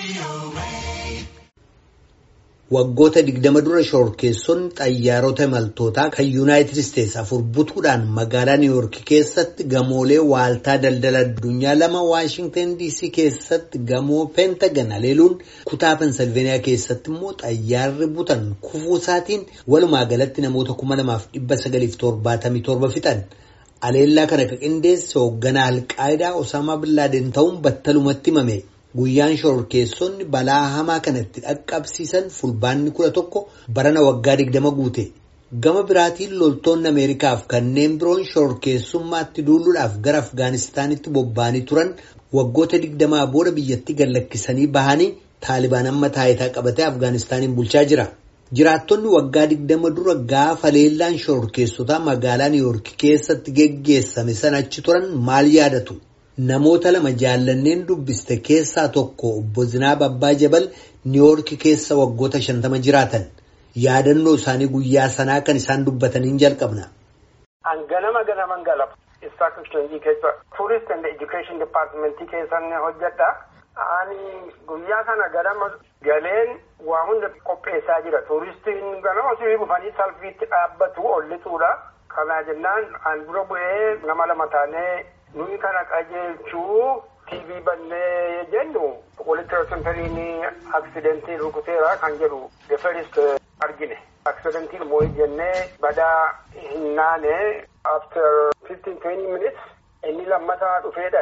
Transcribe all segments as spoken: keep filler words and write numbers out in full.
Waggoota digdama dura shororkeessonni xayyaarota imaltootaa kan Yuunaayitid Isteets afur butuudhaan magaalaa Niiwuork keessatti gamoolee waaltaa daldala addunyaa lama Waashingtan D C keessatti gamoo Peentagan haleeluun kutaa Pensilveeniyaa keessatti immoo xayyaarri butan kufuu isaatiin walumaa galatti namoota kuma lamaaf dhibba sagaliif torbaatamii torba fixan. Haleellaa kana kan qindeesse hoogganaa Alqaayidaa Osaamaa Bin Laaden ta'uun battalumatti himame. Guyyaan shororkeessonni balaa hamaa kanatti dhaqqabsiisan fulbaanni kudha tokko barana waggaa digdama guute. Gama biraatiin loltoonni Ameerikaaf kanneen biroon shororkeessummaatti duuluudhaaf gara Afgaanistaanitti bobba'anii turan waggoota digdamaa booda biyyatti gallakkisanii bahanii Taalibaan amma taayitaa qabatee Afgaanistaaniin bulchaa jira. Jiraattonni waggaa digdama dura gaafa leellaan shororkeessotaa magaalaa Niiwuork keessatti geggeessame sana achi turan maal yaadatu? Namoota lama jaallanneen dubbiste keessaa tokko obbo Zinaab Abbaa Jabal Niiwuork keessa waggoota shantama jiraatan. Yaadannoo isaanii guyyaa sanaa kan isaan dubbataniin jalqabna. Ganama ganaman galapa. Stock Exchange keessa Tourist and Education Department keessa hojjedha. Ani guyyaa sana ganama galeen waa hunda qopheessaa jira. Tuuristiin ganama osoo dhufanii salphiitti dhaabbatu ollituudha. Kana jennaan an dura bu'ee nama lama taanee nuyi kana qajeelchuu T V bannee jennu walitti sentariin aksidentii rukuteera kan jedhu the first argine. Aksidentiin moo'ee jennee badaa hin naane after fifteen twenty minutes inni lammataa dhufeedha.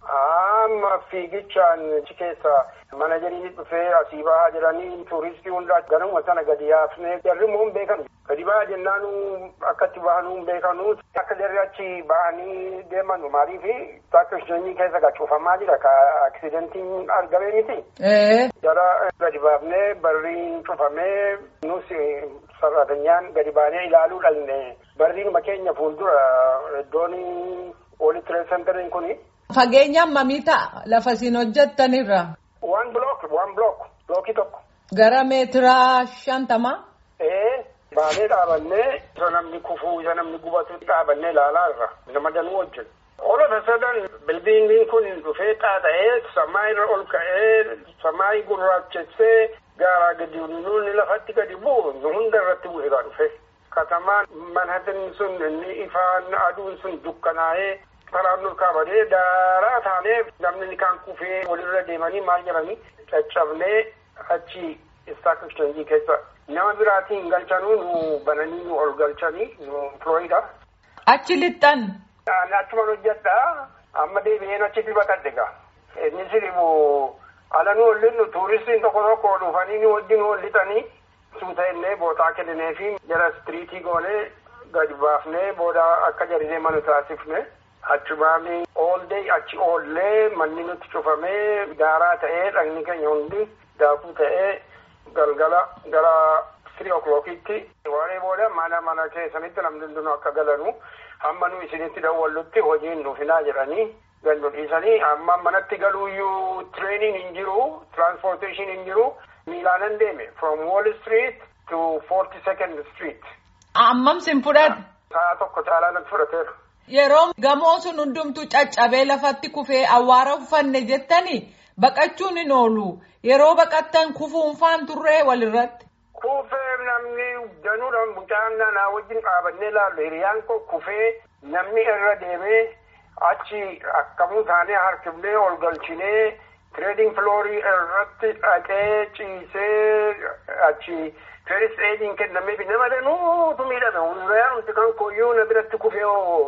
Amma fiigichaan achi keessa manajeriin dhufee asii bahaa jiranii tuuristii hundaa ganuma sana gadi yaafnee jarri immoo hin beekanu. Gadi bahaa jennaanu akkatti bahanuu hin beekanu. Akka jarri achi bahanii deemanu maaliifi Stock Exchange keessa gacuufamaa jira ka aksidentiin argamee miti. Jara gadi baafnee barriin cufamee nus sarratanyaan gadi baanee ilaaluu dhalne barriin makeenya fuuldura iddoon walitti sentariin kuni. Fageenyaan mamii ta'a lafa isin hojjettanirra? One block, one block, blockii tokko. Gara meetiraa shantama? Ee, baanee dhaabannee isa namni kufuu, isa namni gubatu dhaabannee ilaalaa irra. Nama danuu hojjetu. All of a sudden, bilbiingiin kun dhufee xaaxa'ee, samaa irra ol ka'ee, samaa gurraachessee, gaaraa gadi nuuni lafatti gadi bu'u, nu hunda irratti bu'ee gaa dhufe. Katamaan Manhattan sun inni ifaan aduun sun dukkanaa'ee, karaan ol kaabadee daaraa taanee namni kan kufee walirra deemanii maal jedhanii caccabnee achi Stock Exchange keessa nama biraatiin galchanuu nu bananii nu ol galchanii nu Florida. Achi lixxan? Achuma hojjedha amma deebi'een achitti baqadhe gaa. Inni siribu ala nu ollinnu tuuristiin tokko tokko dhufanii nu wajjin ol lixanii suuta innee bootaa kenninee fi jara istiriitii goonee gadi baafnee booda akka jarinee manu taasifne. Achi baafnee all day achi oollee manni nutti cufamee daaraa ta'ee dhagni keenya hundi daakuu ta'ee galgala gara three o'clockitti waaree booda mana mana keessanitti namni hundinuu akka galanu hamma nu isinitti dawwallutti hojiin nuufinaa jedhanii gandu dhiisanii amma manatti galuuyyuu training hin jiru transportation hin jiru miilaanan deeme from Wall Street to forty-second Street. Ammam sin fudhate? Sa'a tokko caalaa natti fudhateera. Yeroo gamoo sun hundumtu caccabee lafatti kufee awwaara uffanne jettanii baqachuun hin oolu. Yeroo baqattan kufuun faan turree walirratti. Kufee namni danuudhaan mucaan naannaa wajjin dhaabannee ilaallu hiriyaan koo kufee namni irra deemee achi akkamuu taanee harkifnee ol galchinee trading floorii irratti dhaqee ciisee achi first aiding kennameefi nama danuutu miidhame. Hundayaan hundi kan koyyuu na biratti kufee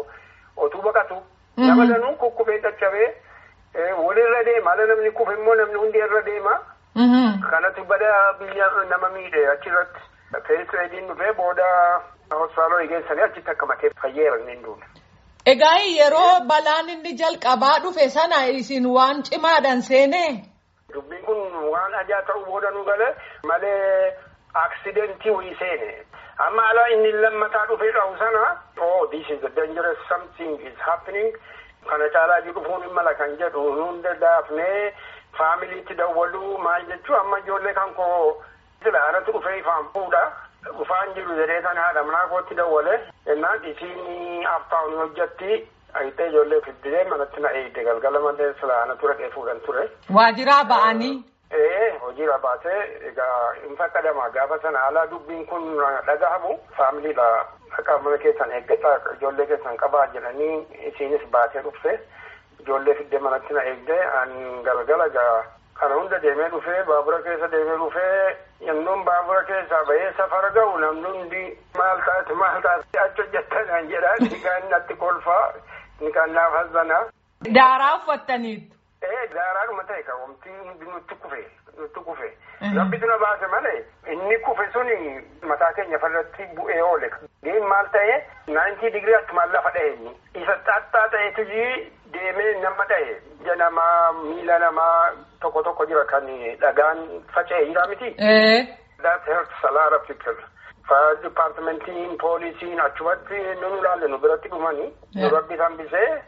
otuu baqatu nama danuu kukkufee caccabee walirra deema ala namni kufe immoo namni hundi irra deema kanatu bada biyya nama miidhe achirratti first aiding dhufee booda hospitaalota geessanii achitti akka matee fayyeera inni duudha. Egaa yeroo balaan inni jalqabaa dhufe sana isin waan cimaadhaan seenee? Dubbiin kun waan ajaa ta'uu booda nu gale malee aksidentii wayii seene. Amma ala inni lammataa dhufee dhahu sana oh this is a dangerous something is happening kana caalaa jiru dhufuun hin mala kan jedhu hunda daafnee faamiliitti dawwaluu maal jechuu amma ijoollee kan koo sila anatu dhufee ifaan fuudha dhufaan jiru jedhee sana haadha manaa kootti dawwale jennaan isiin aftaawun hojjetti ayitee ijoollee fiddee manatti na eegde galgala malee sila anatu dhaqee fuudhan ture. Waajiraa ba'anii? Ee hojiirra baatee egaa hin fakkadama gaafa sana alaa dubbiin kun dhagahamu faamiliidha akka mana keessan eeggataa ijoollee keessan qabaa jedhanii isiinis baatee dhufte ijoollee fiddee manatti na eegdee an galgala gaa kana hunda deemee dhufee baabura keessa deemee dhufee yennoon baabura keessaa bahee safara ga'u namni hundi maal taate maal taate achi hojjettan jedhaan nikaan natti kolfaa nikaan naaf hazzanaa. Daaraa uffattaniitu. Eh daaraadhuma ta'e kan wanti hundi nutti kufe nutti kufe. Rabbitu na baase malee inni kufe suni mataa keenya farratti bu'ee oole. Deem maal ta'e naayintii digirii akkuma lafa dha'e inni. Isa xaxxaa ta'etu deemee nama dha'e. Ija namaa miila namaa tokko tokko jira kan dhagaan faca'e jira miti. That hurts a lot of people. Fire departmentiin poolisiin achumatti nun ilaalle nu biratti dhumanii nu rabbi hambisee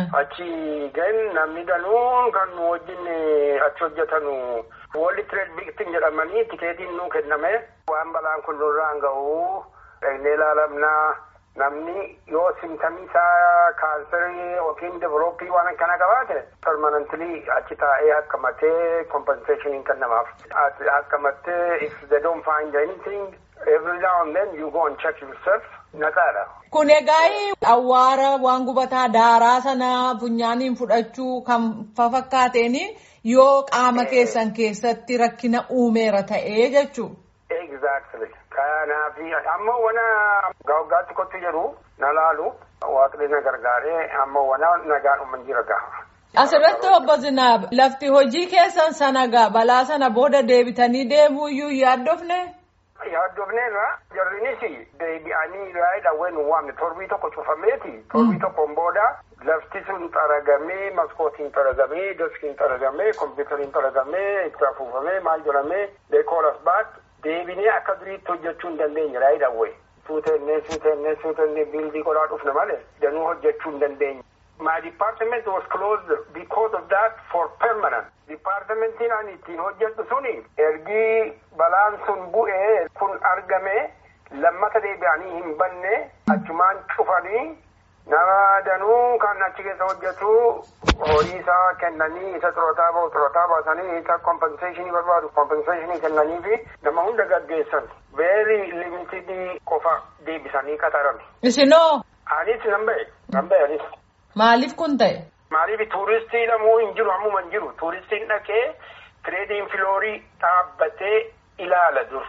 achi gan namni danuun kan nu wajjin achi hojjetanu World Trade Victim jedhamanii tikeetiin nu kenname waan balaan kun nurraan ga'u dhagnee ilaalamnaa namni yoo simtamii isaa kaanserii yookiin developii waan akkana qabaate permanently achi taa'ee hakkamatee compensation kennamaaf hakkamatee if they don't find anything. Every now and then you go and check yourself. Naqaadha. Kun egaa awwaara waan gubataa daaraa sana funyaaniin fudhachuu kan fafakkaateeni yoo qaama keessan keessatti rakkina uumeera ta'ee jechuu. Exactly. Kanaaf amma wana gaaggaatti kottu jedhu na laalu waaqni na gargaaree amma wana nagaan uuman jira gaha. Asirratti obbo Zinaab lafti hojii keessan sana gaa balaa sana booda deebitanii deemuu iyyuu yaaddofne? Yaaddofneerra jarrinis deebi'anii raayidha waynu waamne torbii tokko cufameeti torbii tokkoon booda lafti sun xaragamee maskootiin xaragamee deskiin xaragamee kompiitariin xaragamee itti afuufamee maal jedhamee they call us back deebinee akka duriitti hojjechuu hin dandeenye raayidha way suutennee suutennee suutennee biildii godhaa dhufne malee danuu hojjechuu hin dandeenye. My department was closed because of that for permanent. Departmentiin ani ittiin hojjedhu suni ergi balaan sun bu'ee kun argame lammata deebi'anii hin banne achumaan cufanii nama danuu kan achi keessa hojjetu horii isaa kennanii isa xurootaa ba'u xurootaa baasanii isa compensationii barbaadu compensationii kennanii fi nama hunda gaggeessan very limited qofa deebisanii qaxarame. Isinoo? Anis nan ba'e nan ba'e anis. Maaliif kun ta'e? Maaliif tuuristii lamuu hin jiru ammuma hin jiru tuuristiin dhaqee tireediin filoorii dhaabbatee ilaala dur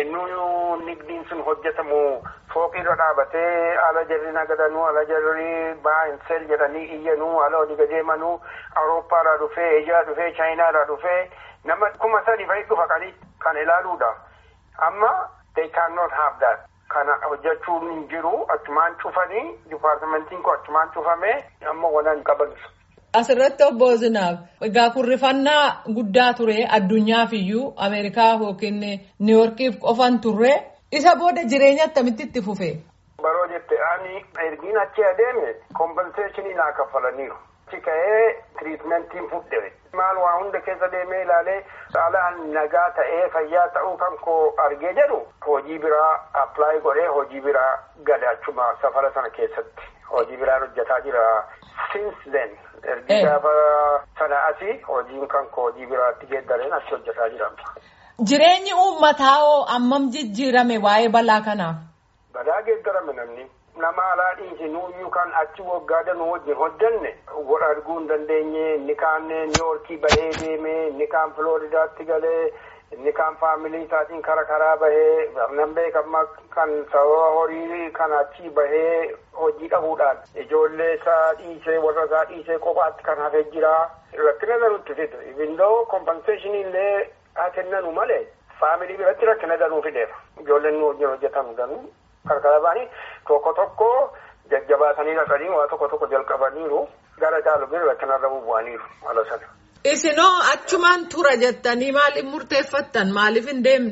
ennuu nigdiin sun hojjetamu fooqirra dhaabatee ala jarri nagadanuu ala jarri baayin seel jedhanii iyyanuu ala olii gadeemanuu awurooppaadhaa dhufee eeshiyaa dhufee chaayinaadhaa dhufee nama kuma sadi fa'i dhufa kan ilaaluudha amma they cannot have that. Kana hojjechuun hin jiru achumaan cufanii dipaartimentiin kun achumaan cufamee amma wanaan qabansu. Asirratti obbo Zinaab egaa kurrifannaa guddaa ture addunyaaf iyyuu Ameerikaa yookiin Niiworkiif qofan turre isa booda jireenya akkamitti itti fufe? Baroo jette ani ergiin achi adeeme kompenseeshinii naa kaffalaniiru. Achi ka'ee tiriitmentiin fudhe. Maal waa hunda keessa deemee ilaalee saalaan nagaa ta'ee fayyaa ta'uu kan koo argee jedhu hojii biraa appilaayi godhee hojii biraa gadaachuma safara sana keessatti hojii biraa hojjetaa jira since then ergi gaafa sana asii hojiin kan koo hojii biraatti geeddareen achi hojjetaa jira. Jireenyi uummataa hoo ammam jijjiirame waa'ee balaa kanaaf? Balaa geeddarame namni. Nama alaa dhiisinuu kan achi waggaa danuu wajjin hojjenne godha arguu hin dandeenye inni kaan Niiworkii bahee deeme inni kaan Filooridaatti galee inni kaan faamilii isaatiin kara karaa bahee nan beekama kan sababa horii kan achi bahee hojii dhabuudhaan ijoollee isaa dhiisee warra isaa dhiisee kophaatti kan hafee jira rakkina danuutti fide ibindoo kompenseeshinii illee haa kennanu malee faamilii biratti rakkina danuu fideera ijoolleen nu wajjin hojjetan danuu. Karkara baanii tokko tokko jajjabaatanii dhaqanii waa tokko tokko jalqabaniiru gara caalu bira kanarra bu'aniiru ala sana. Isinoo achumaan tura jettanii maaliif murteeffattan maaliif hin deemne?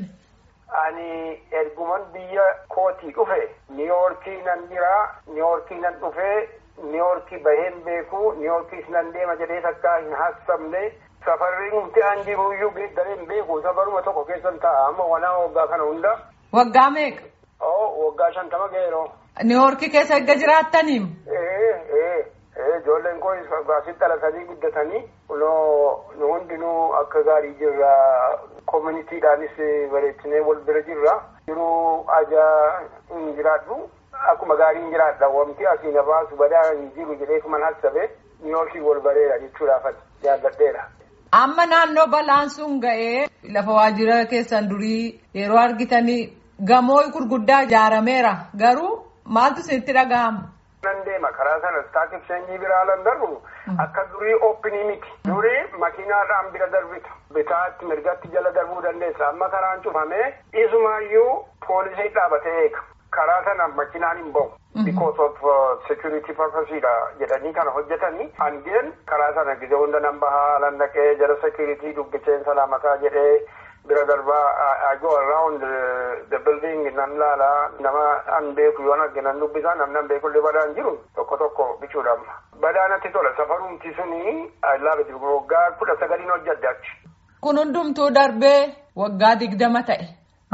Ani erguman biyya kootii dhufe Niiworkii nan jira Niiworkii nan dhufe Niiworkii baheen beeku Niiworkiis nan deema jedhee takkaa hin haasofne safarri nuti an jiruyyuu geeddareen beeku safaruma tokko keessan ta'a amma wanaa waggaa kana hunda. Waggaa meeqa? Oo waggaa shantama geeroo. Niiworkii keessa erga jiraattaniim? Ee ee ee ijoolleen koo asitti dhalatanii guddatanii nu hundinuu akka gaarii jirra communityidhaanis bareechinee wal bira jirra. Yeroo ajaa hin jiraadhu akkuma gaarii hin jiraadha. Wanti asii na baasu badaa hin jiru jedhee kuman hasabe Niiwoorkii wal bareera jechuudhaaf jaalladheera. Amma naannoo balaan sun ga'ee lafa waajjira keessan durii yeroo argitanii gamoo gurguddaa ijaarameera. Garuu maaltu isinitti dhaga'ama? Nan deema karaa sana stock exchange biraa lan darbu akka durii oopinii miti. Durii makiinaadhaan bira darbita. Bitaatti mirgatti jala darbuu dandeessa. Amma karaan cufamee isumaayyuu poolisii dhaabatee eega. Karaa sana makiinaan hin bahu. Because of uh, security purposes jedhanii kana hojjetanii hangeen karaa sana gizee hunda nan bahaa lan dhaqee jara security dubbiseen salaamataa jedhee bira darbaa I go around uh, the building nan laala nama an beeku yoo arge nan dubbisaa namni an beeku illee badaan jiru tokko tokko bichuudhaan badaanatti tola safarumti suni I love it waggaa kudha sagaliin hojjedhe achi. Kun hundumtuu darbee waggaa digdama ta'e.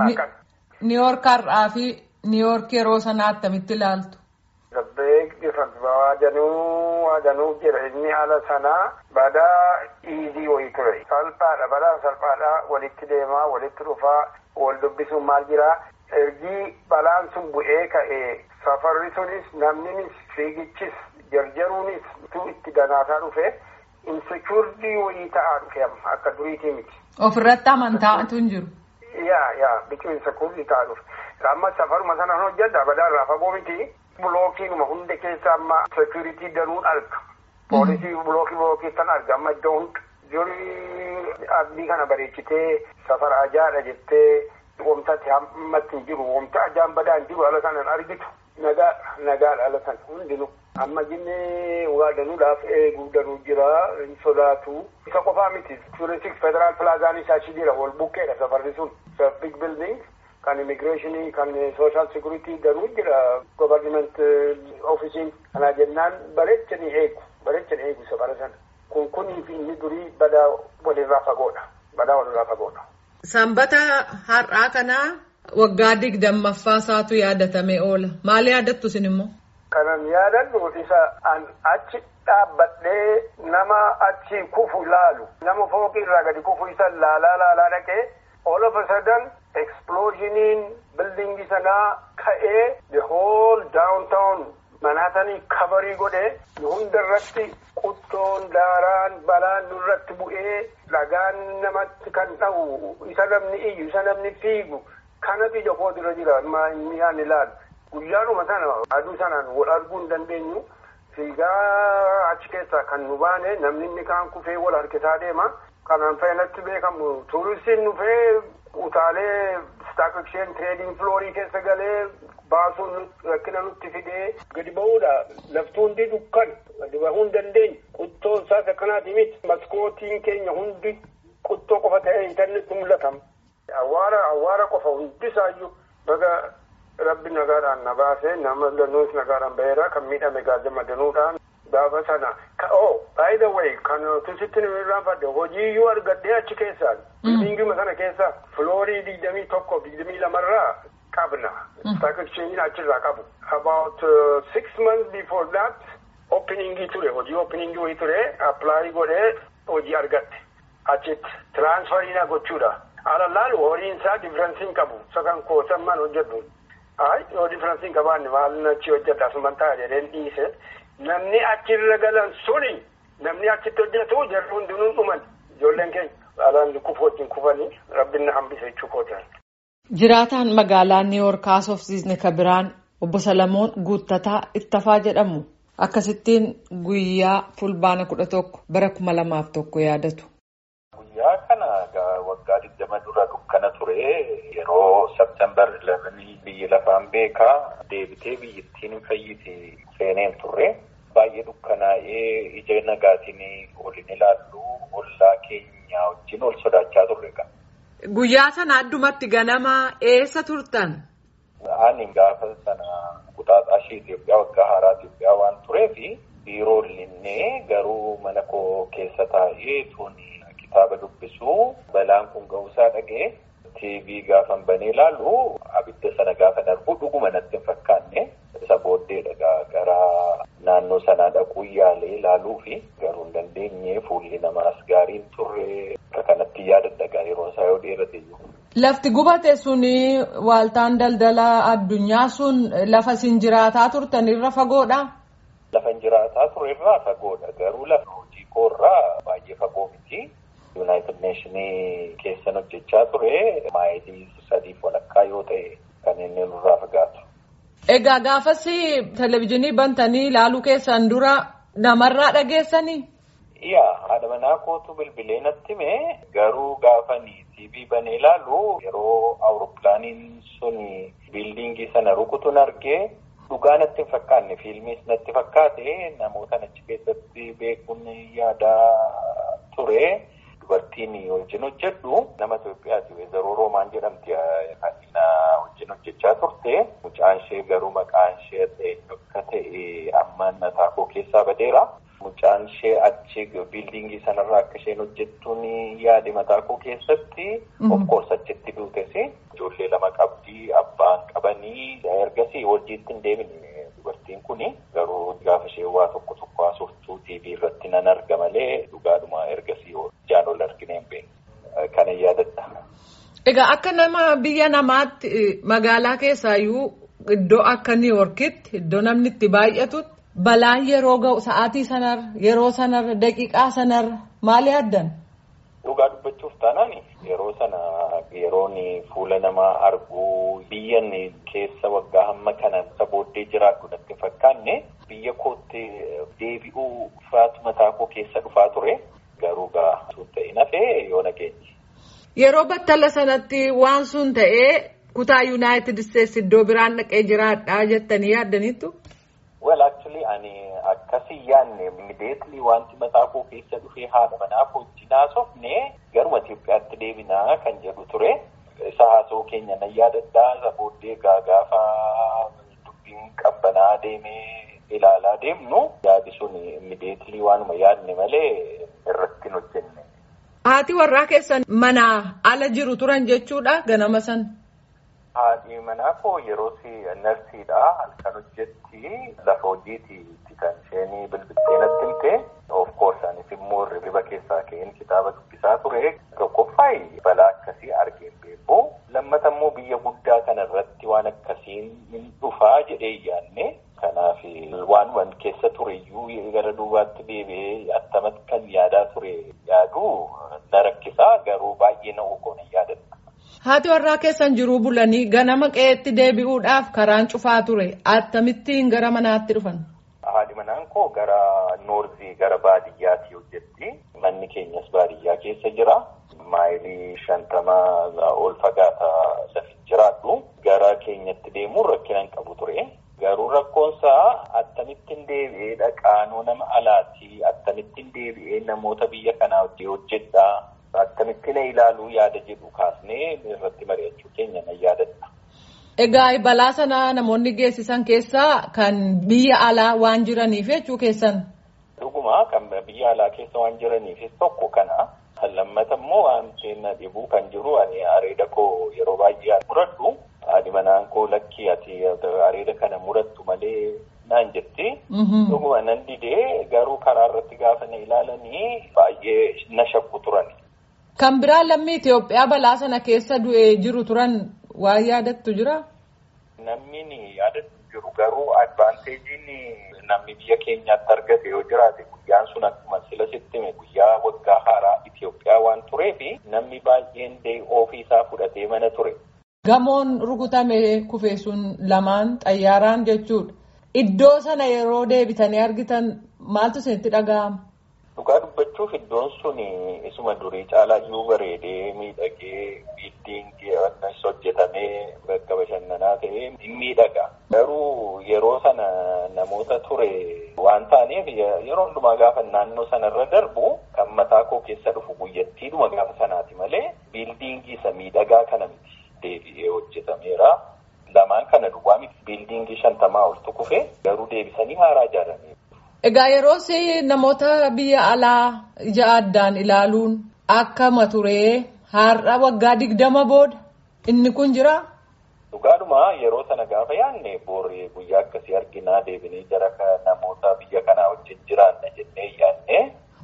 Niiwoork har'aa fi Niiwoork yeroo sanaa attamitti ilaaltu? The big difference waajanuu waajanuu jira inni haala sanaa badaa easy wayii ture. Salphaadha badaa salphaadha walitti deemaa walitti dhufaa wal dubbisuun maal jiraa ergii balaan sun bu'ee ka'ee safarri sunis namninis fiigichis jarjaruunis tu itti ganaataa dhufe insecurity wayii ta'aa dhufe akka duriitii miti. Ofirratti amantaatu hin jiru. Yaa yaa biqiluu insecurity ta'aa dhufe. Amma safaruma sana hojjedha badaa irraa fagoo miti. Bulookiinuma hundi keessa amma security danuun arga. Poolisii bulookii bulookii kan arga amma iddoo hunda. Durii abdii kana bareechitee safara ajaadha jettee wamtaatti hammatti hin jiru. Wamta ajaan badaa hin jiru ala sanaan argitu. Nagaa nagaadha ala sana hundinuu. Amma jinnee waa danuudhaaf eeguu danuu jira hin sodaatu. Isa qofaa miti. Turistik federaal pilaazaan isaa achi jira wal bukkeedha safarri sun. Big building. Kan immigration kan social security danuu jira government office kana jennaan bareechanii eegu bareechanii eegu safara sana kun kunii fi inni durii badaa walirraa fagoodha badaa walirraa fagoodha. Sanbata har'aa kanaa waggaa digdammaffaa isaatu yaadatamee oola maal yaadattu isin immoo? Kanan yaadadhu isa an achi dhaabbadhee nama achi kufu laalu nama fooqii irraa gadi kufu isa laalaa laalaa dhaqee all of a sudden explosion building sana ka'ee the whole downtown Manhattan coverii godhee hundarratti quttoon daaraan balaan nurratti bu'ee dhagaan namatti kan ta'u isa namni iyyu isa namni fiigu kanatu ija koo dura jira inni yaan ilaal guyyaanuma sana aduu sanaan wal arguu hin dandeenyu fiigaa achi keessaa kan nu baane namni inni kaan kufee wal harkisaa deema kanaan fayyadatti beekamu tuuristiin dhufee utaalee stock exchange trading floorii keessa galee baasuun rakkina nutti fidee gadi ba'uudha laftuu hundi dukkan gadi bahuu hin dandeenye quttoo isaas akkanaati miti maskootiin keenya hundi quttoo qofa ta'ee intarneetti mul'atama. Awwaara awwaara qofa hundisaayyuu baga rabbi nagaadhaan na baasee nama danuus nagaadhaan baheera kan miidhame gaazama danuudhaan gaafa sana oh by the way kan tusitti nirraan fadde hojiiyyuu argadhee achi keessaan biildinguma sana keessa floorii digdamii tokko digdamii lamarraa qabna stock exchange achirraa qabu about uh, six months before that openingii ture hojii openingii wayii ture apply godhee hojii argatte achitti transferiina gochuudha ala laalu horiin isaa differensiin qabu sakan koosamman hojjedhu ay yoo differensiin qabaanne maal achi hojjedha asuman ta'a jedheen dhiise namni achirra galan suni namni achitti hojjetu jarri hundinuun dhuman ijoolleen keenya alaan kufu wajjin kufanii rabbiin na hambise jechuu kootaan. Jiraataan magaalaa Niiwoork haasofsiisne kabiraan obbo Salamoon Guuttataa Ittafaa jedhamu akkasittiin guyyaa fulbaana kudha tokko bara kuma lamaaf tokko yaadatu. Guyyaa kana waggaa digdama dura dukkana ture yeroo September eleven biyyi lafaan beekaa deebitee biyyittiin fayyite seeneen turre baay'ee dukkanaa'ee ija nagaatiin olin ilaallu ollaa keenya wajjin ol sodaachaa turre qaba. Guyyaa sana addumatti ganama eessa turtan? Ani gaafa sana kutaa ashii Itoophiyaa waggaa haaraa Itoophiyaa waan tureefi biiroo linnee garuu mana koo keessa taa'ee tuni kitaaba dubbisu balaan kun ga'uusaa dhagee T V gaafan banee ilaalu abidda sana gaafa darbu dhuguma natti hin fakkaanne isa booddee dhagaa gara naannoo sanaa dhaquu yaalee ilaaluu fi garuu hin dandeenye fuulli namaas gaariin turre akka kanatti yaadadha yeroo isaa yoo dheerate iyyuu. Lafti gubate suni waaltaan daldala addunyaa sun lafa isin jiraataa turtan irra fagoodha? Lafa jiraataa ture irraa fagoodha garuu lafa hojii koorraa baay'ee fagoo miti. United Nations keessan hojjechaa ture maayilii sadiif walakkaa yoo ta'e kan inni irraa fagaatu. Egaa gaafas televezyiinii bantanii ilaaluu keessan dura namarraa dhageessanii? Yaa haadha manaa kootu bilbilee natti hime garuu gaafanii T V banee ilaalu yeroo awurooppilaaniin sun biildiingii sana rukutuun argee dhugaa natti hin fakkaanne fiilmiis natti fakkaate namoota achi keessatti beekuun yaadaa ture. Dubartiin wajjin hojjedhu nama Itoophiyaati Weezaroo Roomaan jedhamti kan wajjin hojjechaa turte. Mucaan ishee garuu maqaan ishee akka ta'e ammaan mataa koo keessaa badeera. Mucaan ishee achi biildiingii sanarraa akka isheen hojjettuun yaade mataa koo keessatti of course achitti duutesi. Ijoollee lama qabdii abbaan qabanii ergasii hojiitti hin deemine dubartiin kuni garuu gaafa ishee waa tokko tokko haasoftuu T V irratti nan arga malee dhugaadhuma ergasii jaan ol argine hin beekne kana yaadadha. Egaa akka nama biyya namaatti magaalaa keessaayyuu iddoo akka New Yorkitti iddoo namni itti baay'atutti balaan yeroo ga'u sa'aatii sanarra yeroo sanarra daqiiqaa sanarra maali addan? Dhugaa dubbachuuf taanaan yeroo sana yeroon fuula namaa arguu biyyan keessa waggaa hamma kana booddee jiraadhu natti fakkaanne biyya kootti deebi'uu faatu mataa koo keessa dhufaa ture garuu gaa sun ta'e nafee yoo nageenye. Yeroo battala sanatti waan sun ta'ee kutaa United States iddoo biraan dhaqee jiraadhaa jettanii yaaddaniittu? Well actually ani akkasii yaanne immediately wanti mataa koo keessa dhufee haadha manaa koo wajjin haasofne garuma Itoophiyaatti deebinaa kan jedhu ture. Isa haasoo keenya nan yaadadhaa isa booddee gaafa dubbiin qabbanaa deemee ilaalaa deemnu yaadi sun immediately waanuma yaadne malee irratti hin hojjenne. Haati warraa keessan manaa ala jiru turan jechuudha ganama san? Haadhi manaa koo yeroo si narsiidha halkan hojjetti lafa hojiiti kan isheen bilbiltee natti himte. Of course anis immoo riba keessaa ka'een kitaaba dubbisaa ture. Tokkoffaayi balaa akkasii argeen beeku. Lammata immoo biyya guddaa kana irratti waan akkasiin hin dhufaa jedhee yaanne. Kanaaf waan keessa ture iyyuu gara duubaatti deebi'ee attamatti kan yaadaa ture yaadu na rakkisaa garuu baay'ee na ogoon yaadadha. Haati warraa keessan jiruu bulanii ganama qe'eetti deebi'uudhaaf karaan cufaa ture. Attamittiin gara manaatti dhufan? Haadhi manaan koo gara noorzii gara baadiyyaatti hojjetti. Manni keenyas baadiyyaa keessa jira. Maayilii shantamaa ol fagaata lafi jiraadhu. Gara keenyatti deemuun rakkina hin qabu ture. Garuu rakkoonsaa attamittiin deebi'ee dhaqaanoo nama alaati. Attamittiin deebi'ee namoota biyya kanaa wajjin hojjedhaa. Akkamittiin ilaaluu yaada jedhu kaasnee irratti mari'achuu keenya nan yaadadha. Egaa balaa sana namoonni geessisan keessaa kan biyya alaa waan jiraniif jechuu keessan? Dhuguma kan biyya alaa keessa waan jiraniifis tokko kana. Lammata immoo wanti na dhibuu kan jiru ani areeda koo yeroo baay'ee muradhu. Haadhi manaan koo lakkii ati areeda kana murattu malee naan jetti. Dhuguma nan didee garuu karaa irratti gaafa na ilaalanii baay'ee na shakku turani. Kan biraa lammii Itoophiyaa balaa sana keessa du'ee jiru turan waan yaadattu jira? Namni ni yaadattu jiru garuu advaanteejiin namni biyya keenyaatti argate yoo jiraate guyyaan sun akkuma sila sittime guyyaa waggaa haaraa Itoophiyaa waan tureefi namni baay'een day ofii isaa fudhatee mana ture. Gamoon rukutame kufee sun lamaan xayyaaraan jechuudha. Iddoo sana yeroo deebitanii argitan maaltu isinitti dhaga'ama? Dhugaa dubbachuuf iddoon sun isuma durii caalaa iyyuu bareedee miidhagee biildiingii wannas hojjetamee bakka bashannanaa ta'ee hin miidhaga. Garuu yeroo sana namoota ture waan taaneef yeroo hundumaa gaafa naannoo sanarra darbu kan mataa koo keessa dhufu guyyattiidhuma gaafa sanaati malee biildiingii isa miidhagaa kana miti deebi'ee hojjetameera. Lamaan kana duwwaa miti biildiingii shantamaa oltu kufe garuu deebisanii haaraa ijaarame. Egaa yeroo si namoota biyya alaa ija addaan ilaaluun akkama ture har'a waggaa digdama booda inni kun jira? Dhugaadhuma yeroo sana gaafa yaanne booree guyyaa akkasii arginaa deebinee jara namoota biyya kanaa wajjin jiraanna jennee yaanne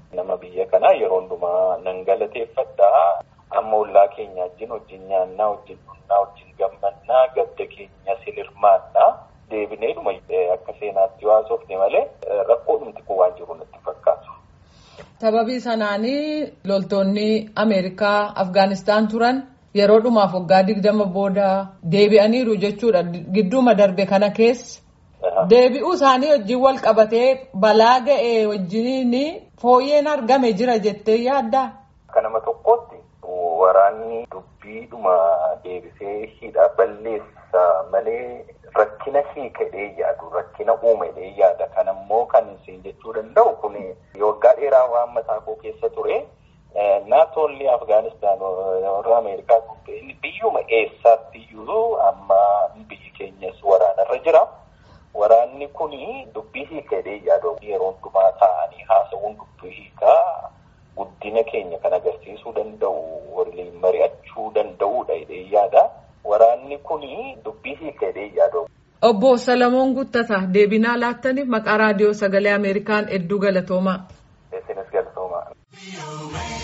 nama biyya kanaa yeroo hundumaa nan galateeffadhaa. Amma ollaa keenya wajjin wajjin nyaannaa, wajjin dhugnaa, wajjin gammannaa, gadda keenya silirmaannaa deebinee dhuma akka seenaatti haasofne malee rakkoo dhumti kun waan jiru natti fakkaatu. Sababii sanaanii loltoonni Ameerikaa Afgaanistaan turan yeroo dhumaaf waggaa digdama booda deebi'aniiru jechuudha. Gidduuma darbe kana keessa deebi'uu isaanii wajjin wal qabatee balaa ga'ee wajjiniin fooyyeen argame jira jettee yaaddaa? Akka nama tokkootti waraanni dubbiidhuma deebisee hidha balleessa malee rakkina hiikadhee yaadu, rakkina uumedhee yaada. Kanammoo kan isin jechuu danda'u kun waggaa dheeraa waan mataa koo keessa ture. Naatoolli Afgaanistaan warra Ameerikaa biyyuma eessaatti iyyuu amma biyyi keenyas waraanarra jira. Waraanni kun dubbii hiikadhee yaadu yeroo hundumaa ta'anii haasawuun dubbii hiikaa guddina keenya kan agarsiisuu danda'u, waliin mari'achuu danda'uudha jedhee yaada. Waraanni kun dubbii hiikadhee yaadu. Obbo Salamoon Guuttataa deebinaa laattaniif maqaa raadiyoo sagalee Ameerikaan hedduu galatoomaa. Isinis galatoomaa.